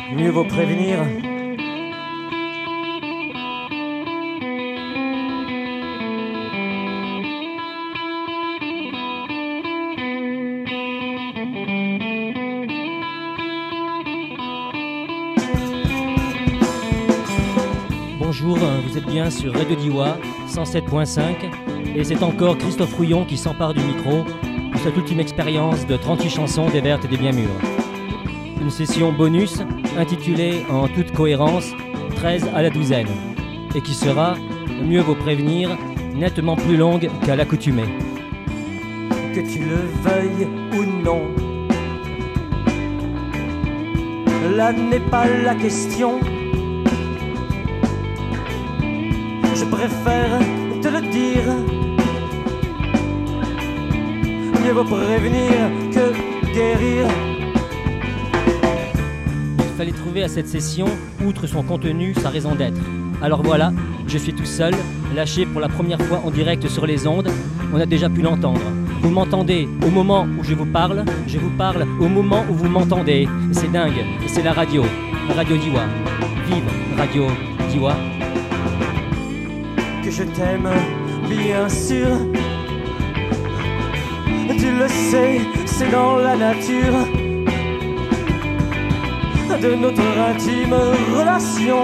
Mieux vaut prévenir. Bonjour, vous êtes bien sur Radio Diwa 107.5 et c'est encore Christophe Rouillon qui s'empare du micro pour cette ultime expérience de 38 chansons des Vertes et des Bien Mûres. Une session bonus intitulée en toute cohérence 13 à la douzaine et qui sera, mieux vaut prévenir, nettement plus longue qu'à l'accoutumée. Que tu le veuilles ou non, là n'est pas la question. Je préfère te le dire. Mieux vaut prévenir que guérir. Il fallait trouver à cette session, outre son contenu, sa raison d'être. Alors voilà, je suis tout seul, lâché pour la première fois en direct sur les ondes. On a déjà pu l'entendre. Vous m'entendez au moment où je vous parle au moment où vous m'entendez. C'est dingue, c'est la radio. Radio Diwa. Vive Radio Diwa. Que je t'aime, bien sûr. Tu le sais, c'est dans la nature de notre intime relation.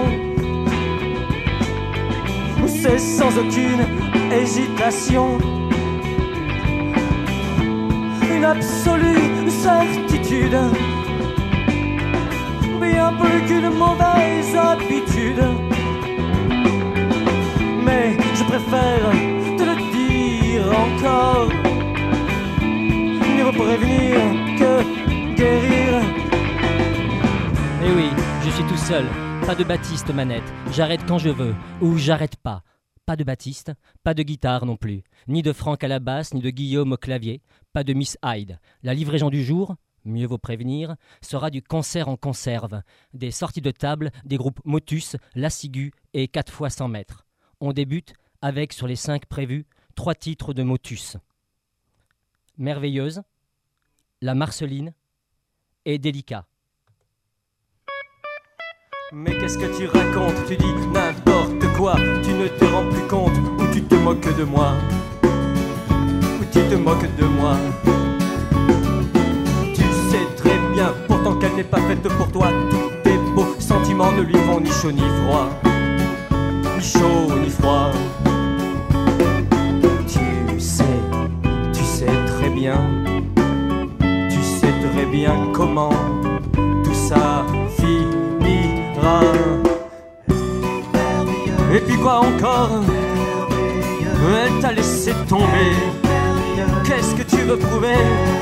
C'est sans aucune hésitation, une absolue certitude, bien plus qu'une mauvaise habitude. Mais je préfère te le dire encore. Mieux vaut prévenir que guérir. Eh oui, je suis tout seul. Pas de Baptiste manette. J'arrête quand je veux. Ou j'arrête pas. Pas de Baptiste, pas de guitare non plus. Ni de Franck à la basse, ni de Guillaume au clavier. Pas de Miss Hyde. La livraison du jour, mieux vaut prévenir, sera du concert en conserve. Des sorties de table des groupes Motus, La Ciguë et 4 fois 100 mètres. On débute avec, sur les 5 prévus, 3 titres de Motus. Merveilleuse, La Marceline et Délicat. Mais qu'est-ce que tu racontes? Tu dis n'importe quoi. Tu ne te rends plus compte ou tu te moques de moi. Ou tu te moques de moi. Tu sais très bien pourtant qu'elle n'est pas faite pour toi. Tous tes beaux sentiments ne lui font ni chaud ni froid. Ni chaud ni froid. Tu sais très bien. Tu sais très bien comment tout ça finira. Et puis quoi encore? Elle t'a laissé tomber. Qu'est-ce que tu veux prouver?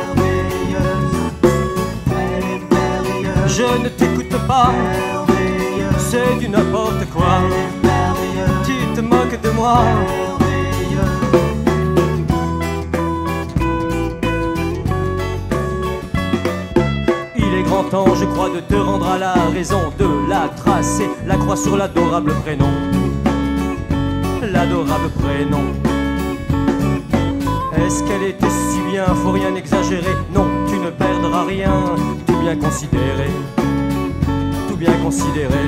Je ne t'écoute pas. C'est du n'importe quoi. Tu te moques de moi. Il est grand temps, je crois, de te rendre à la raison, de la tracer, la croix sur l'adorable prénom. L'adorable prénom. Est-ce qu'elle était si bien? Faut rien exagérer. Non, tu ne perdras rien. Tout bien considéré. Tout bien considéré.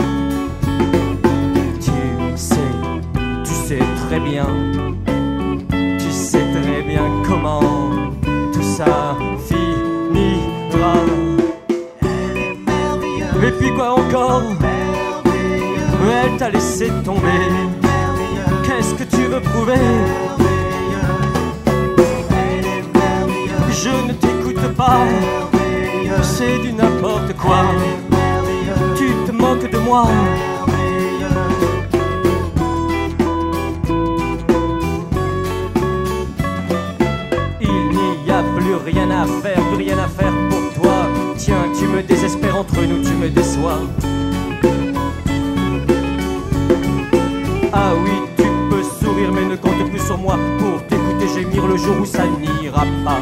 Tu sais très bien. Tu sais très bien comment tout ça finira. Et puis quoi encore? Elle t'a laissé tomber. Qu'est-ce que tu veux prouver? Je ne t'écoute pas. C'est du n'importe quoi. Tu te moques de moi. Il n'y a plus rien à faire, plus rien à faire pour toi. Tiens, tu me désespères, entre nous tu me déçois. Ah oui, tu peux sourire mais ne compte plus sur moi pour t'écouter gémir le jour où ça n'ira pas.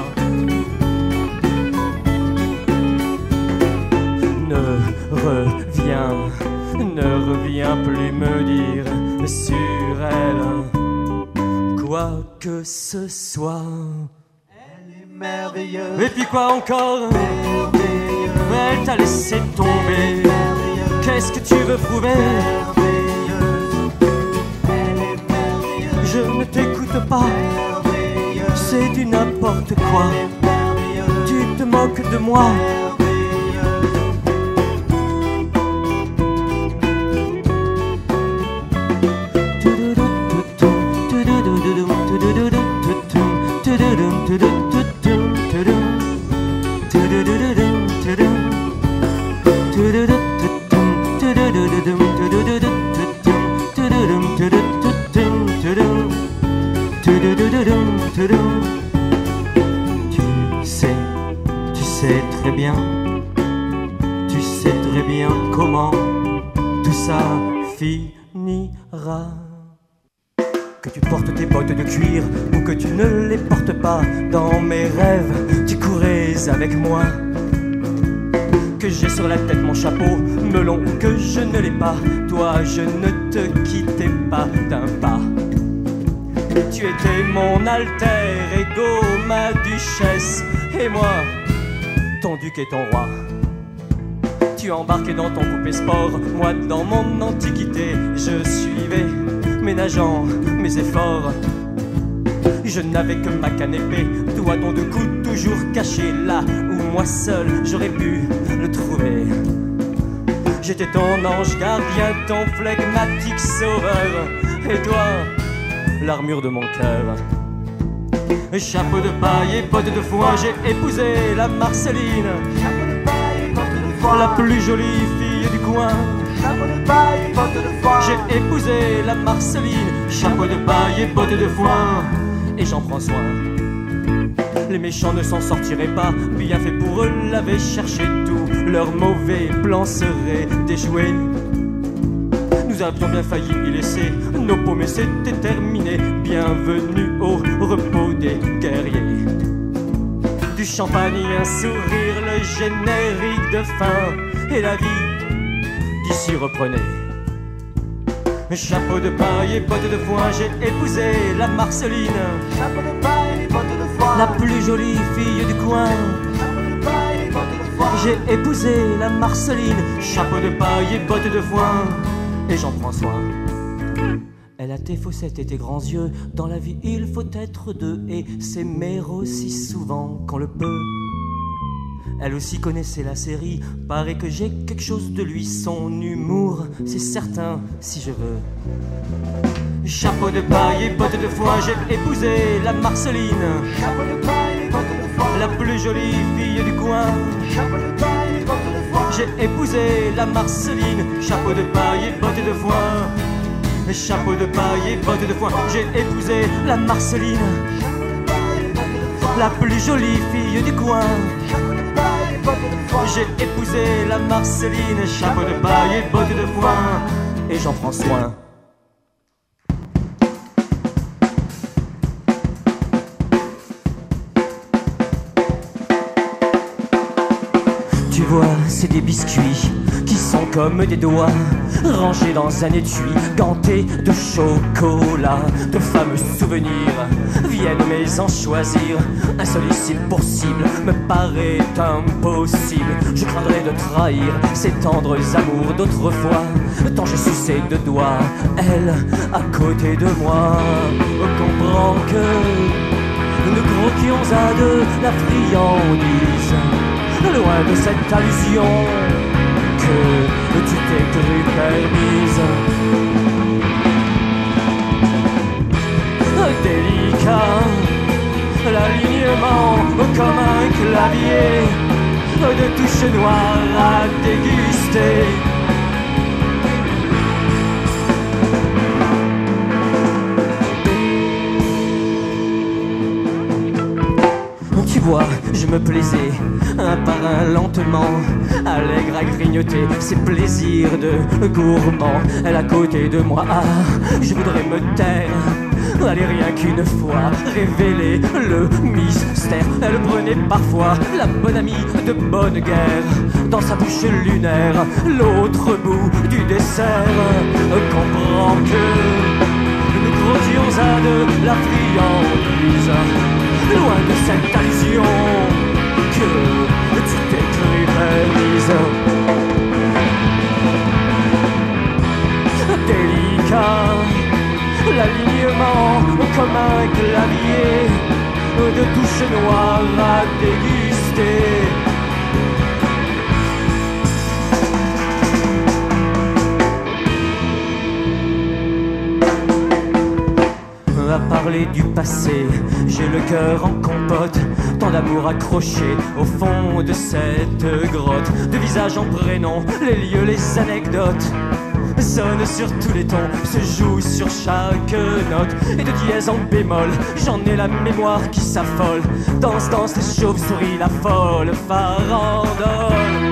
Ne reviens plus me dire sur elle quoi que ce soit. Elle est merveilleuse. Et puis quoi encore? Merveilleuse. elle t'a laissé tomber. Qu'est-ce que tu veux prouver? Je ne t'écoute pas, c'est du n'importe quoi. Tu te moques de moi. Tu sais très bien comment tout ça finira. Que tu portes tes bottes de cuir ou que tu ne les portes pas, dans mes rêves tu courais avec moi. Que j'ai sur la tête mon chapeau melon ou que je ne l'ai pas, toi je ne te quittais pas d'un pas. Tu étais mon alter ego, ma duchesse, et moi, ton duc et ton roi. Tu embarquais dans ton poupée sport, moi dans mon antiquité. Je suivais, ménageant mes efforts. Je n'avais que ma canne épée, toi ton deux coups toujours caché là où moi seul j'aurais pu le trouver. J'étais ton ange gardien, ton flegmatique sauveur, et toi, l'armure de mon cœur. Chapeau de paille et bottes de foin, j'ai épousé la Marceline. Chapeau de paille et bottes de foin, la plus jolie fille du coin. Chapeau de paille et bottes de foin, j'ai épousé la Marceline. Chapeau de paille et bottes de foin, et j'en prends soin. Les méchants ne s'en sortiraient pas, bien fait pour eux l'avaient cherché tout. Leurs mauvais plans seraient déjoués. Nous avions bien failli y laisser nos peaux, mais c'était terminé. Bienvenue au repos des guerriers. Du champagne, un sourire, le générique de fin, et la vie d'ici reprenait. Chapeau de paille et bottes de foin, j'ai épousé la Marceline. Chapeau de paille et bottes de foin, la plus jolie fille du coin. Chapeau de paille et bottes de foin, j'ai épousé la Marceline. Chapeau de paille et bottes de foin, et j'en prends soin. Elle a tes fossettes et tes grands yeux. Dans la vie il faut être deux et s'aimer aussi souvent qu'on le peut. Elle aussi connaissait la série, paraît que j'ai quelque chose de lui. Son humour, c'est certain, si je veux. Chapeau de paille et bottes de foin, j'ai épousé la Marceline. Chapeau de paille et bottes de foin, la plus jolie fille du coin. Chapeau de paille et bottes de foin, j'ai épousé la Marceline. Chapeau de paille et bottes de foin, chapeau de paille et bottes de foin, j'ai épousé la Marceline. La plus jolie fille du coin. J'ai épousé la Marceline. Chapeau de paille et bottes de foin, et j'en prends soin. Tu vois, c'est des biscuits qui sont comme des doigts rangés dans un étui ganté de chocolat. De fameux souvenirs viennent mais en choisir. Un seul ici pour cible me paraît impossible. Je craindrais de trahir ces tendres amours d'autrefois, tant j'ai sucé de doigts, elle à côté de moi. Comprends que nous croquions à deux la friandise, loin de cette allusion que tu t'es cru permise. Délicat, l'alignement comme un clavier de touches noires à déguster. Tu vois, je me plaisais un par un lentement, allègre à grignoter ses plaisirs de gourmand. Elle à côté de moi, ah, je voudrais me taire. Allez, rien qu'une fois révéler le mystère. Elle prenait parfois la bonne amie de bonne guerre dans sa bouche lunaire, l'autre bout du dessert. Comprends que nous croquions à deux la friandise, loin de cette allusion que tu t'es cru permise. parler du passé, j'ai le cœur en compote, tant d'amour accroché au fond de cette grotte. De visage en prénom, les lieux, les anecdotes sonne sur tous les tons, se joue sur chaque note. Et de dièse en bémol, j'en ai la mémoire qui s'affole. Danse, danse, les chauves-souris, la folle farandole.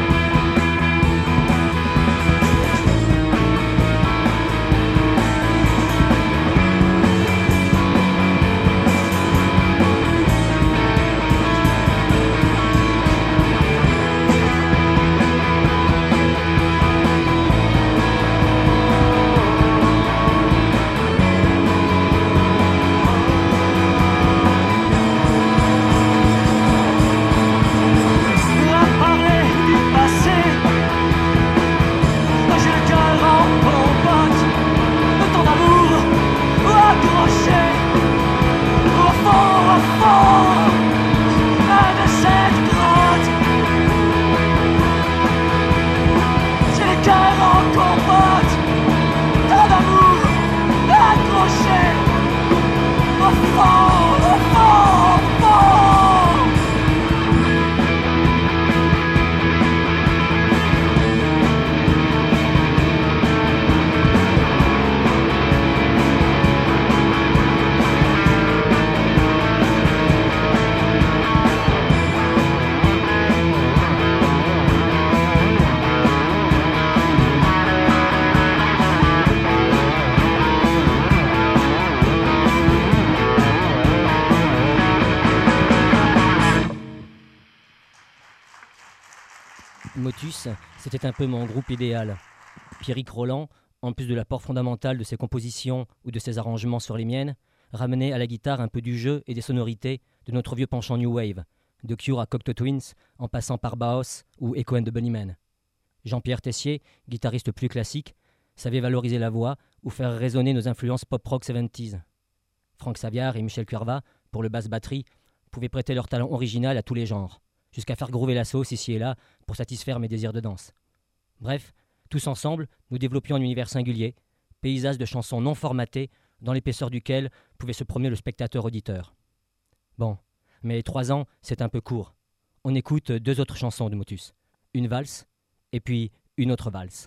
Motus, c'était un peu mon groupe idéal. Pierrick Roland, en plus de l'apport fondamental de ses compositions ou de ses arrangements sur les miennes, ramenait à la guitare un peu du jeu et des sonorités de notre vieux penchant New Wave, de Cure à Cocteau Twins, en passant par Bauhaus ou Echo and the Bunnymen. Jean-Pierre Tessier, guitariste plus classique, savait valoriser la voix ou faire résonner nos influences pop-rock 70s. Franck Saviard et Michel Cuerva, pour le basse-batterie, pouvaient prêter leur talent original à tous les genres, jusqu'à faire groover la sauce ici et là pour satisfaire mes désirs de danse. Bref, tous ensemble, nous développions un univers singulier, paysage de chansons non formatées, dans l'épaisseur duquel pouvait se promener le spectateur-auditeur. Bon, mais 3 ans, c'est un peu court. On écoute 2 autres chansons de Motus. Une valse, et puis une autre valse.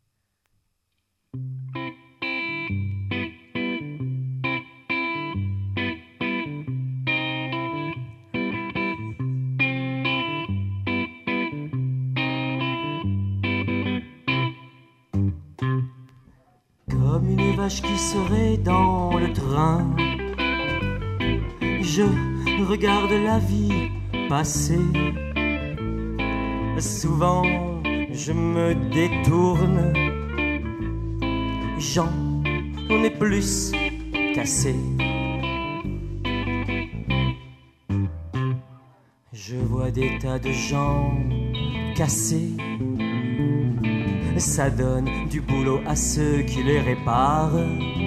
Comme une vache qui serait dans le train, je regarde la vie passer. Souvent je me détourne, j'en ai plus qu'assez. Je vois des tas de gens cassés, ça donne du boulot à ceux qui les réparent.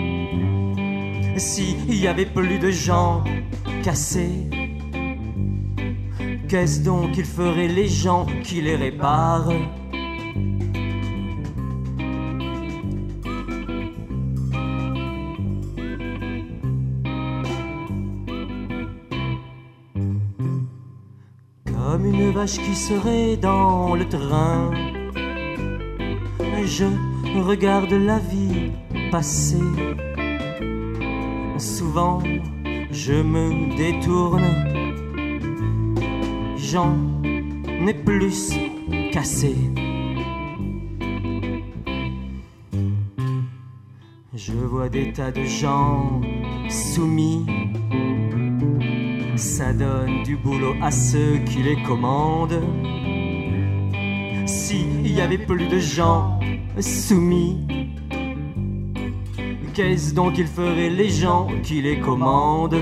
S'il y avait plus de gens cassés, qu'est-ce donc qu'ils feraient les gens qui les réparent? Comme une vache qui serait dans le train, je regarde la vie passer. Souvent je me détourne, j'en ai plus qu'assez. Je vois des tas de gens soumis, ça donne du boulot à ceux qui les commandent. S'il y avait plus de gens soumis, qu'est-ce donc qu'ils feraient les gens qui les commandent?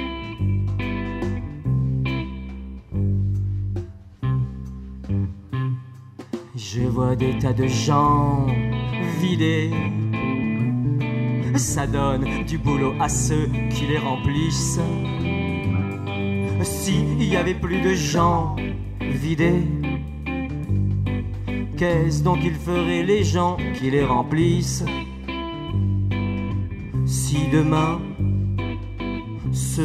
Je vois des tas de gens vidés, ça donne du boulot à ceux qui les remplissent. S'il y avait plus de gens vidés, qu'est-ce donc qu'ils feraient les gens qui les remplissent? Si demain ce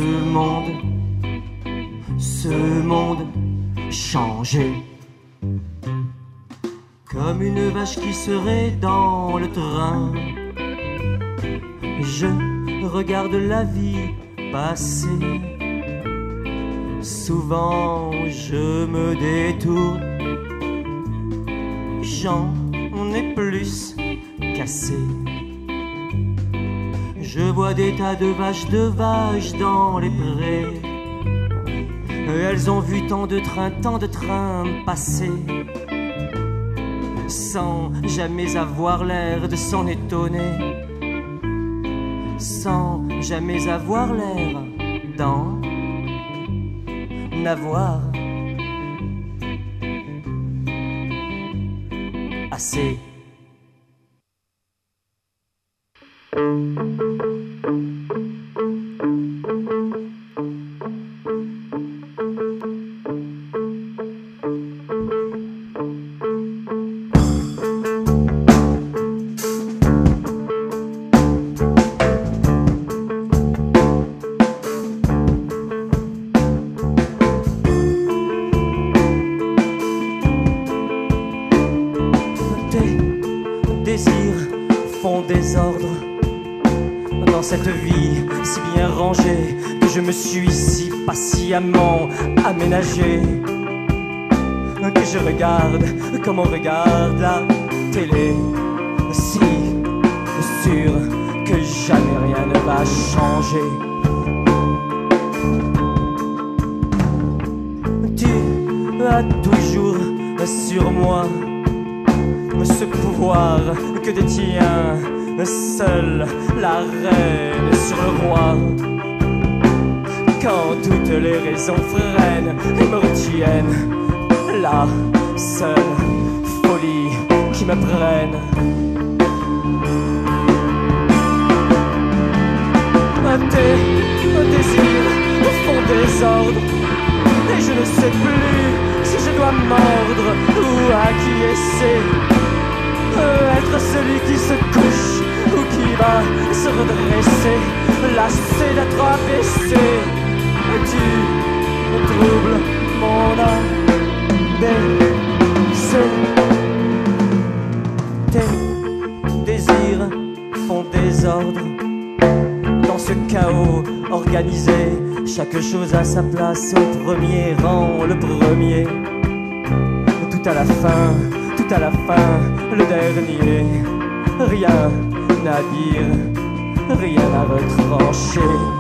monde changé. Comme une vache qui serait dans le train, je regarde la vie passer. Souvent je me détourne, j'en ai plus cassé. Je vois des tas de vaches dans les prés. Elles ont vu tant de trains passer, sans jamais avoir l'air de s'en étonner, sans jamais avoir l'air d'en avoir assez. Désordre dans cette vie si bien rangée que je me suis si patiemment aménagé, que je regarde comme on regarde la télé, si sûr que jamais rien ne va changer. Tu as toujours sur moi ce pouvoir que détient seule la reine sur le roi. Quand toutes les raisons freinent et me retiennent, la seule folie qui me prenne. Tes désirs font désordre et je ne sais plus si je dois mordre ou acquiescer. Être celui qui se couche ou qui va se redresser, lassé d'être abaissé. Tu troubles mon âme baissée. Tes désirs font désordre dans ce chaos organisé. Chaque chose à sa place, au premier rang, le premier. Tout à la fin, le dernier. Rien à dire, rien à retrancher.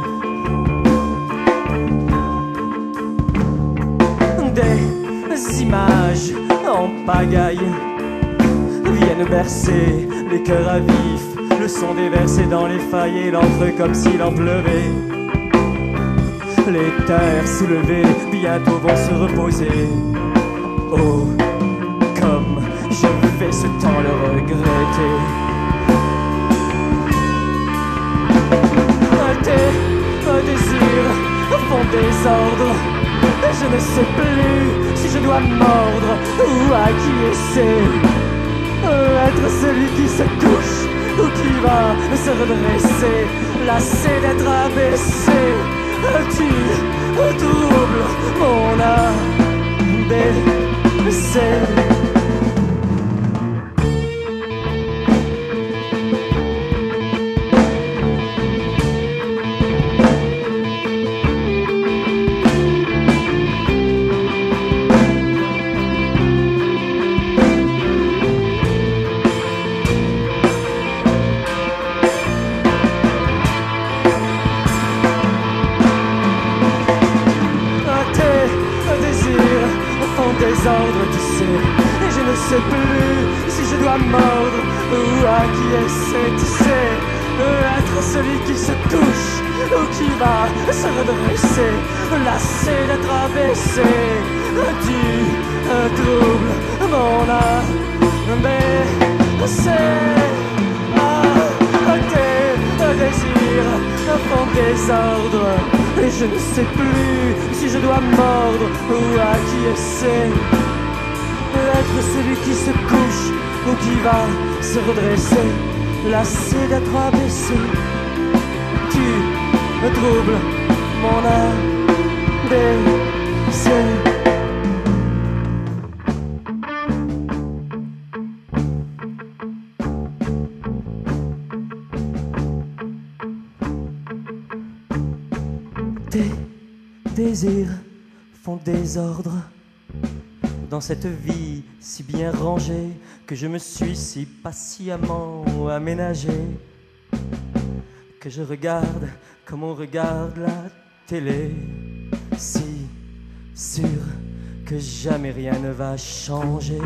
Des images en pagaille viennent bercer les cœurs à vif. Le son des versets dans les failles et l'encre comme s'il en pleuvait. Les terres soulevées bientôt vont se reposer. Oh, comme je vais ce temps le regretter. Tes désirs font désordre et je ne sais plus si je dois mordre ou acquiescer. Être celui qui se couche ou qui va se redresser, lassé d'être abaissé. Tu troubles mon âme baissée. Désordre, tu sais, et je ne sais plus si je dois mordre ou acquiescer, tu sais. Être celui qui se touche ou qui va se redresser, lassé d'être abaissé. Tu troubles mon âme baissée. Tes désirs font désordre et je ne sais plus si je dois mordre ou acquiescer. Être celui qui se couche ou qui va se redresser, lassé d'être abaissé. Tu troubles mon ADC. Tes désirs font désordre dans cette vie si bien rangée que je me suis si patiemment aménagé, que je regarde comme on regarde la télé, si sûr que jamais rien ne va changer.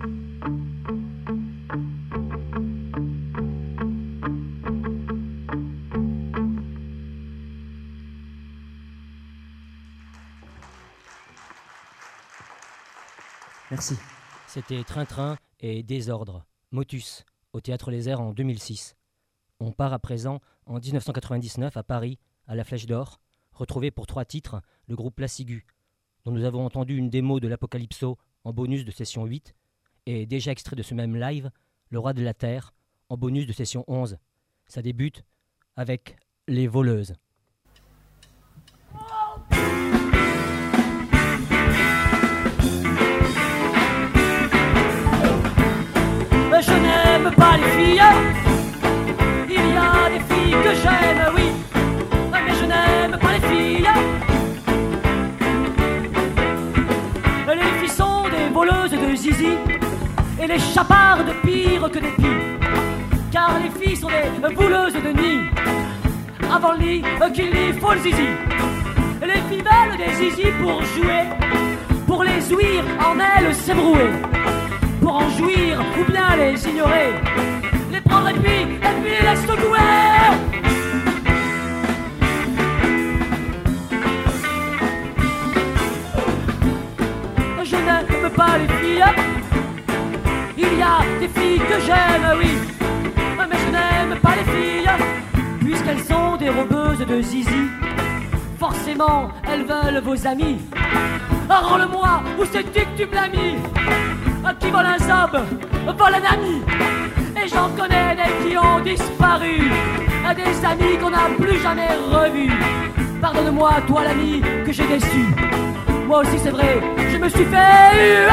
Merci. C'était Train-Train et Désordre, Motus, au Théâtre Les Airs en 2006. On part à présent en 1999 à Paris, à la Flèche d'Or, retrouvé pour 3 titres le groupe Placigu, dont nous avons entendu une démo de l'Apocalypso en bonus de session 8, et déjà extrait de ce même live, Le Roi de la Terre, en bonus de session 11. Ça débute avec Les Voleuses. Je n'aime pas les filles. Il y a des filles que j'aime, oui, mais je n'aime pas les filles. Les filles sont des voleuses de zizi et les chapards de pire que des pies. Car les filles sont des vouleuses de nid. Avant le lit, qu'il lit, faut le zizi. Les filles veulent des zizi pour jouer, pour les ouïr en elles s'ébrouer, pour en jouir ou bien les ignorer, les prendre et puis les secouer. Je n'aime pas les filles. Il y a des filles que j'aime, oui, mais je n'aime pas les filles, puisqu'elles sont des robeuses de zizi. Forcément, elles veulent vos amis. Rends-le-moi, où c'est-tu que tu me l'as mis? Qui vole un zob, vole un ami. Et j'en connais des qui ont disparu, des amis qu'on n'a plus jamais revus. Pardonne-moi, toi l'ami que j'ai déçu. Moi aussi c'est vrai, je me suis fait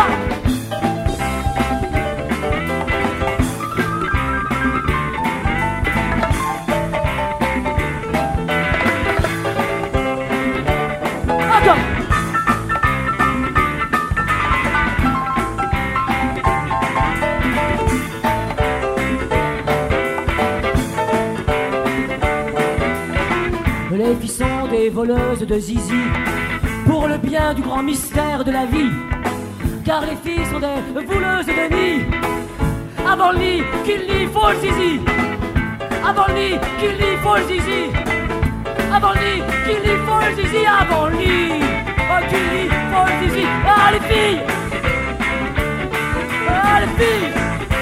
Les filles sont des voleuses de zizi, pour le bien du grand mystère de la vie. Car les filles sont des vouleuses de nid. Avant le lit, qu'il lit, faut le zizi. Avant le lit, qu'il lit, faut le zizi. Avant le lit, qu'il lit, faut le zizi. Avant le lit, qu'il lit, faut le zizi. Ah les filles, ah les filles,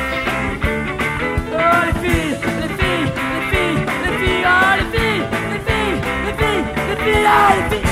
ah les filles, les filles, les filles, les filles, ah les filles, les filles, les filles, les filles, ah les filles.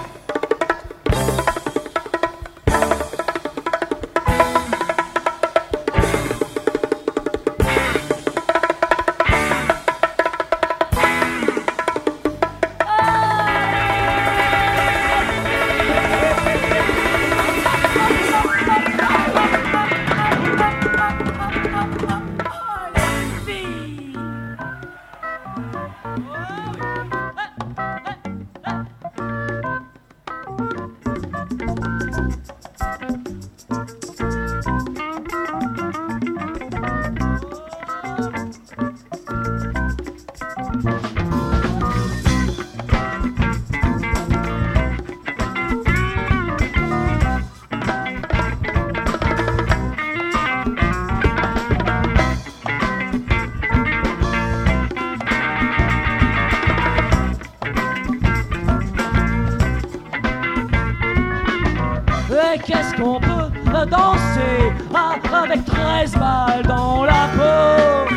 Qu'est-ce qu'on peut danser avec 13 balles dans la peau?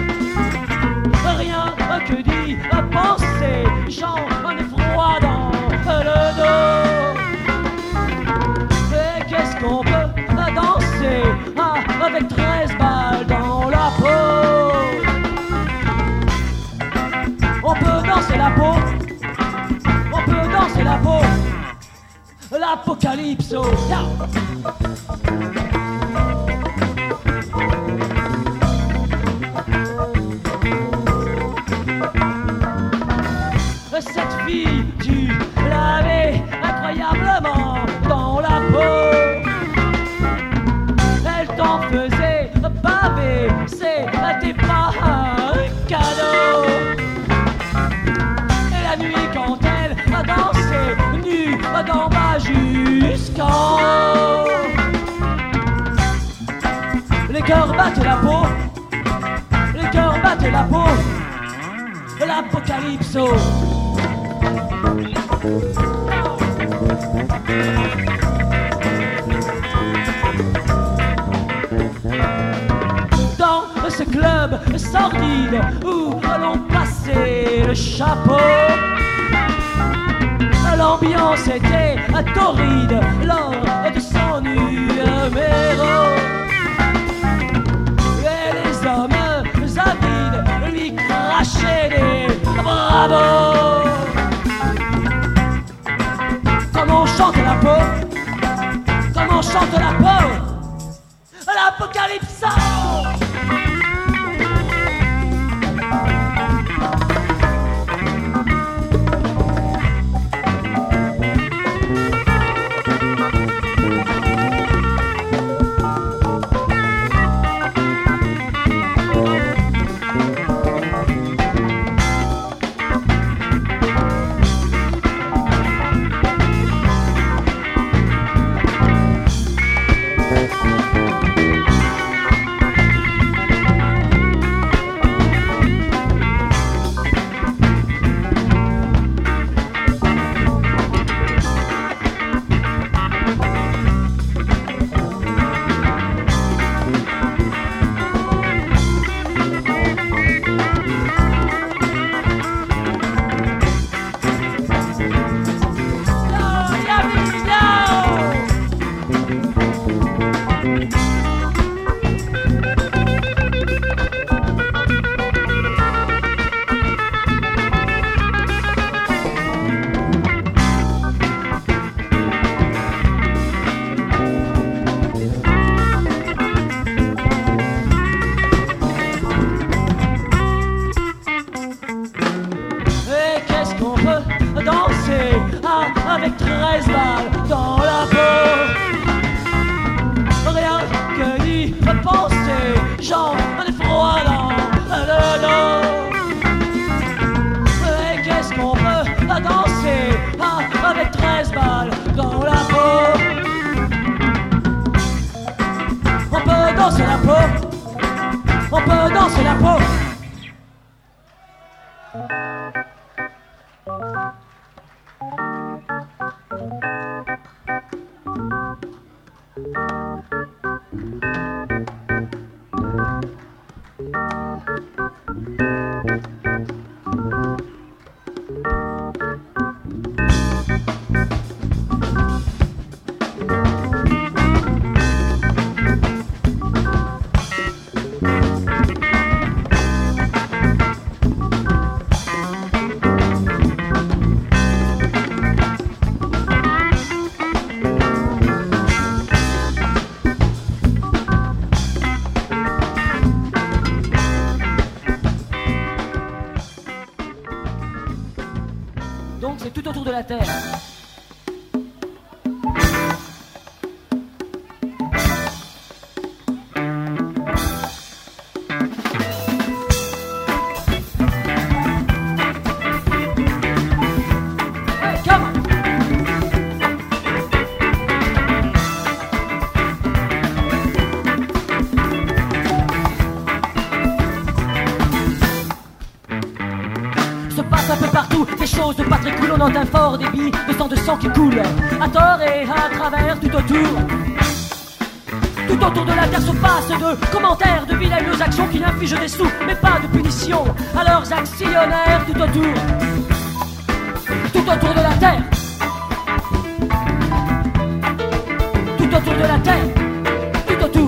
Rien que d'y penser, j'en ai froid dans le dos. Et qu'est-ce qu'on peut danser avec 13 balles dans la peau? On peut danser la peau, on peut danser l'apocalypse. Cette fille, tu l'avais incroyablement dans la peau. Elle t'en faisait baver, c'était pas un cadeau. Et la nuit quand elle a dansé, nue d'en bas jusqu'en haut, les cœurs battent la peau, les cœurs battent la peau. L'apocalypse. Dans ce club sordide où l'on passait le chapeau, l'ambiance était torride lors de son numéro. Et les hommes avides lui crachaient des bravos. Comme on chante la peau, comme on chante la peau, l'apocalypse. Avec 13 balles dans la peau, rien que d'y penser, j'en ai froid dans le dos. Et qu'est-ce qu'on peut danser avec 13 balles dans la peau? On peut danser la peau, on peut danser la peau. Donc c'est tout autour de la Terre. Hey, come on. Se passe un peu partout des choses pas très cool, on entend un fort débit de sang qui coule à tort et à travers tout autour. Tout autour de la Terre se passe de commentaires, de vilaines actions qui infligent des sous, mais pas de punition à leurs actionnaires. Tout autour de la Terre, tout autour de la Terre, tout autour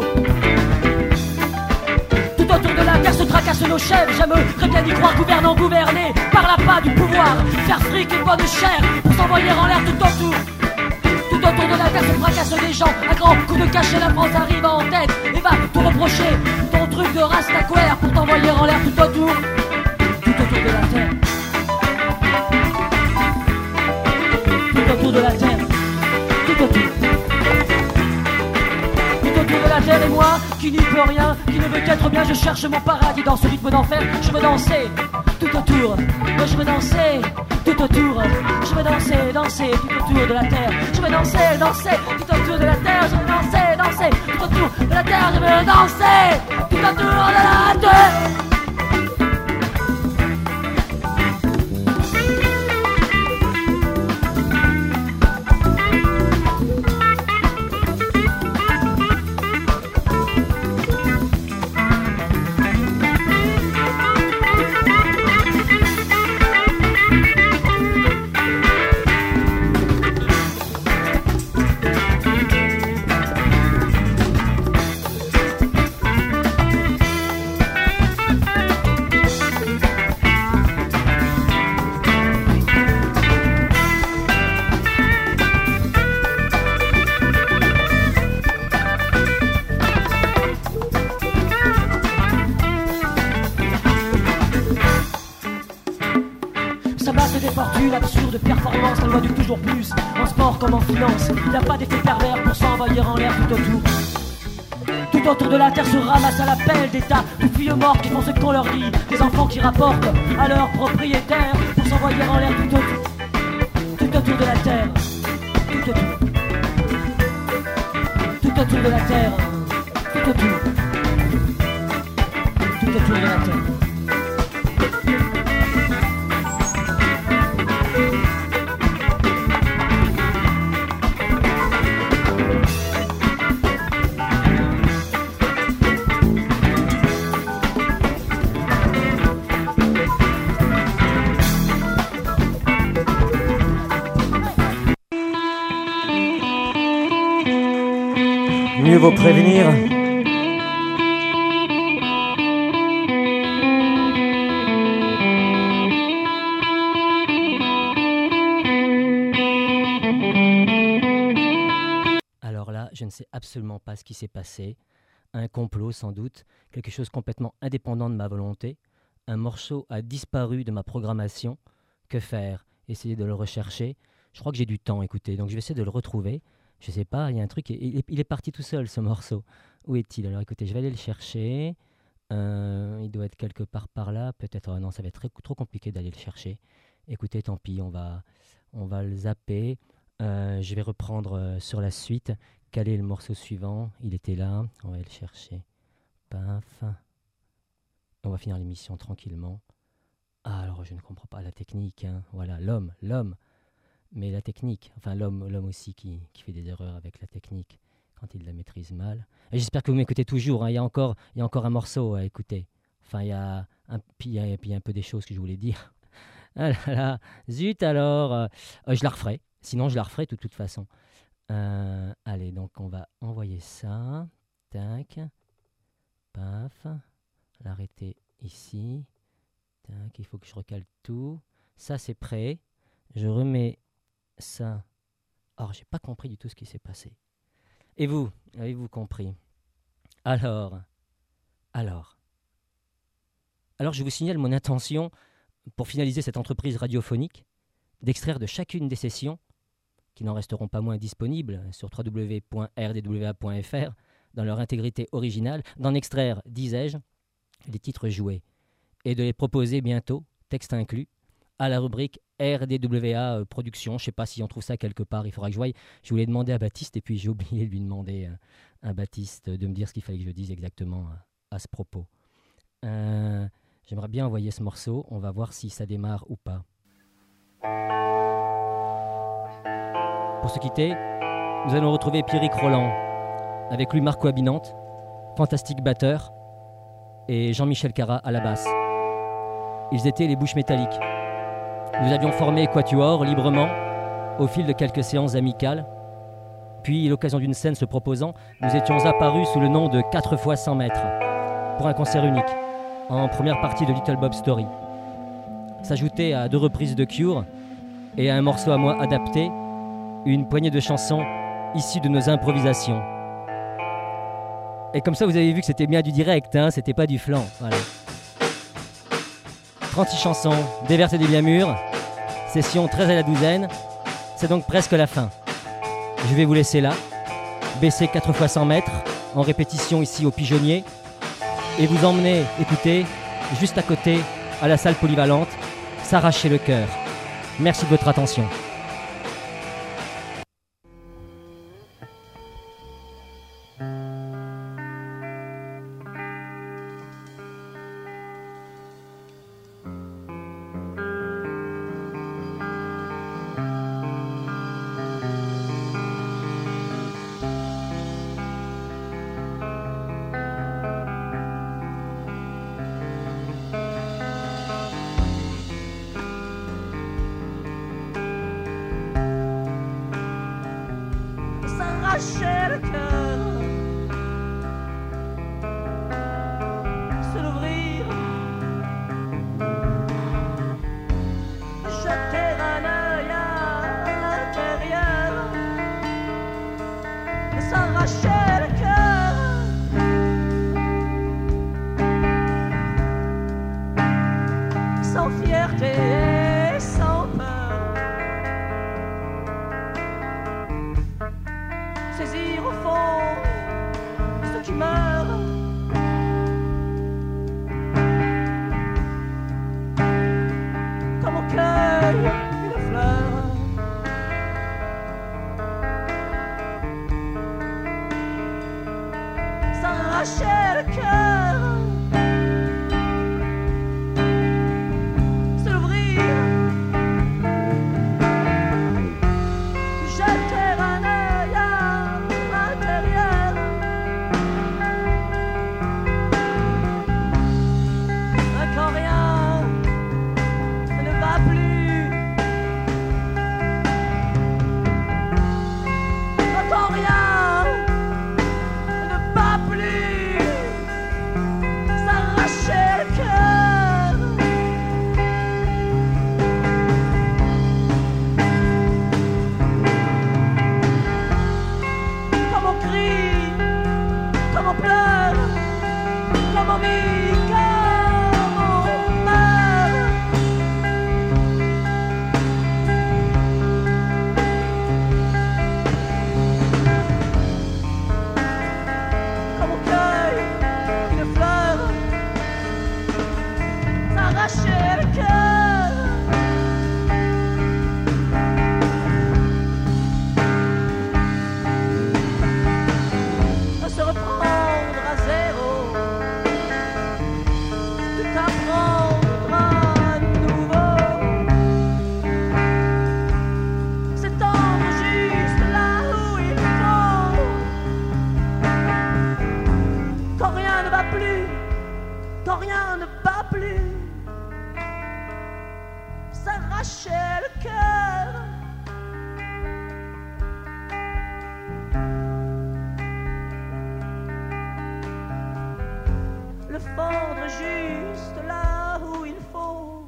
de la Terre se tracassent nos chefs. J'aimerais bien y croire, gouvernants gouvernés par l'appât du pouvoir, faire fric et bonne chair pour s'envoyer en l'air tout autour autour de la terre se fracassent des gens. Un grand coup de cachet, la France arrive en tête et va te reprocher ton truc de rastaquaire pour t'envoyer en l'air tout autour de la terre. Tout autour de la terre. Tout autour de la terre. Et moi, qui n'y peux rien, qui ne veux qu'être bien, je cherche mon paradis dans ce rythme d'enfer. Je veux danser tout autour. Moi je veux danser tout autour. Je veux danser tout autour de la terre. Je veux danser tout autour de la terre. Je veux danser tout autour de la terre. Je veux danser tout autour de la terre. L'absurde performance, la loi du toujours plus. En sport comme en finance, il n'y a pas d'effet pervers pour s'envahir en l'air tout autour. Tout autour de la terre se ramasse à l'appel des tas de filles mortes qui font ce qu'on leur dit. Des enfants qui rapportent à leurs propriétaires pour s'envoyer en l'air tout autour. Tout autour de la terre. Tout autour. Tout autour de la terre. Tout autour. Tout autour de la terre. Mieux vaut prévenir Alors là, je ne sais absolument pas ce qui s'est passé. Un complot sans doute, quelque chose complètement indépendant de ma volonté. Un morceau a disparu de ma programmation. Que faire? Essayer de le rechercher. Je crois que j'ai du temps, écoutez, donc je vais essayer de le retrouver. Je sais pas, il y a un truc, il est parti tout seul ce morceau. Où est-il? Alors écoutez, je vais aller le chercher. Il doit être quelque part par là, peut-être. Oh non, ça va être trop compliqué d'aller le chercher. Écoutez, tant pis, on va le zapper. Je vais reprendre sur la suite. Quel est le morceau suivant? Il était là, on va aller le chercher. Paf. On va finir l'émission tranquillement. Ah, alors je ne comprends pas la technique, hein. Voilà, l'homme. Mais la technique, enfin l'homme aussi qui fait des erreurs avec la technique quand il la maîtrise mal. Et j'espère que vous m'écoutez toujours, hein. Il y a encore un morceau à écouter. Enfin, il y a un peu des choses que je voulais dire. Ah là là, zut alors, je la referai. Sinon, je la referai de toute façon. Allez, donc on va envoyer ça. Tac. Paf. L'arrêter ici. Tac, il faut que je recale tout. Ça, c'est prêt. Je remets ça. Or, j'ai pas compris du tout ce qui s'est passé. Et vous, avez-vous compris? Alors, je vous signale mon intention, pour finaliser cette entreprise radiophonique, d'extraire de chacune des sessions, qui n'en resteront pas moins disponibles sur www.rdwa.fr, dans leur intégrité originale, d'en extraire, disais-je, les titres joués, et de les proposer bientôt, texte inclus, à la rubrique RDWA Production. Je ne sais pas si on trouve ça quelque part, il faudra que je voie. Je voulais demander à Baptiste, et puis j'ai oublié de lui demander à Baptiste de me dire ce qu'il fallait que je dise exactement à ce propos. J'aimerais bien envoyer ce morceau, on va voir si ça démarre ou pas. Pour se quitter, nous allons retrouver Pierrick Roland, avec lui Marco Abinante, fantastique batteur, et Jean-Michel Cara à la basse. Ils étaient les Bouches Métalliques. Nous avions formé Quatuor librement au fil de quelques séances amicales. Puis, à l'occasion d'une scène se proposant, nous étions apparus sous le nom de 4 fois 100 mètres pour un concert unique, en première partie de Little Bob Story. S'ajoutait à 2 reprises de Cure et à un morceau à moi adapté, une poignée de chansons issus de nos improvisations. Et comme ça, vous avez vu que c'était bien du direct, hein, c'était pas du flan. Voilà. 36 chansons, des vers et des bien mûrs, session 13 à la douzaine, c'est donc presque la fin. Je vais vous laisser là, baisser 4 fois 100 mètres, en répétition ici au Pigeonnier, et vous emmener, écoutez, juste à côté, à la salle polyvalente, s'arracher le cœur. Merci de votre attention. S'arracher le cœur, se l'ouvrir, jeter un œil à l'intérieur, s'arracher le cœur, sans fierté et sans peur. Saisir au fond ce qui meurt, comme on cueille une fleur. S'arracher le cœur, se l'ouvrir, jeter un œil à l'intérieur, quand rien ne va plus, quand rien ne va plus, s'arracher le cœur, comme on crie, comme on pleure, comme on vit, comme on meurt. Comme on cueille une fleur, s'arracher le cœur. Se reprendre à zéro, tout apprendre à nouveau, s'étendre juste là où il faut, quand rien ne va plus, quand rien ne va plus, s'arracher le cœur. Le fendre juste là où il faut,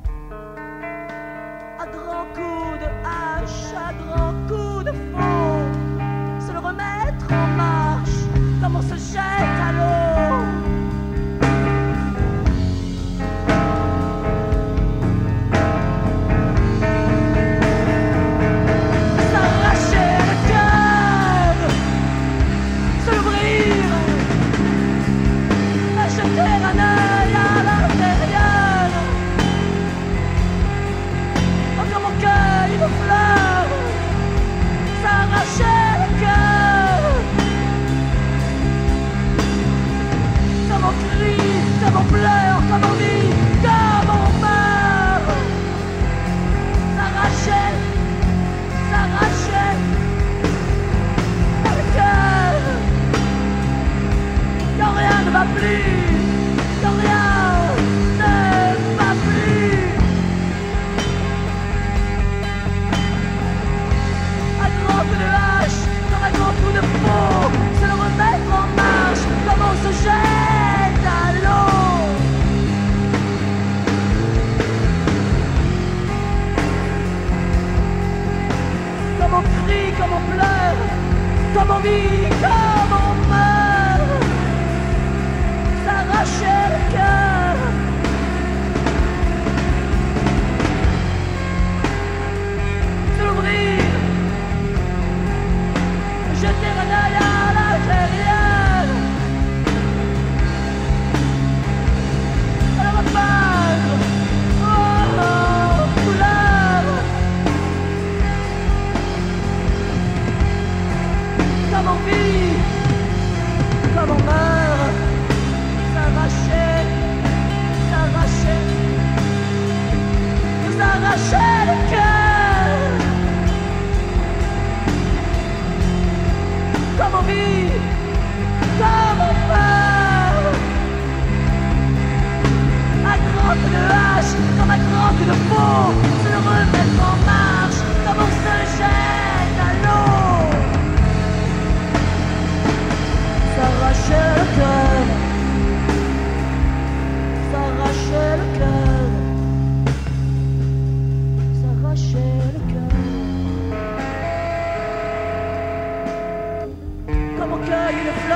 à grands coups de hache, à grands coups de faux, se le remettre en marche comme on se jette à l'eau. S'arracher le cœur, se l'ouvrir, jeter un œil à l'intérieur, comme on cueille une fleur, s'arracher le cœur, comme on crie, comme on pleure, comme on vit, comme on meurt, s'arracher, s'arracher le cœur, quand rien ne va plus, quand rien ne va plus, à grands coups de hache, dans un grand coup de faux, se le remettre en marche, comme on se jette à l'eau. Comme on crie, comme on pleure, comme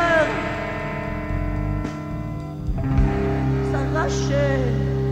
cœur s'arrachait.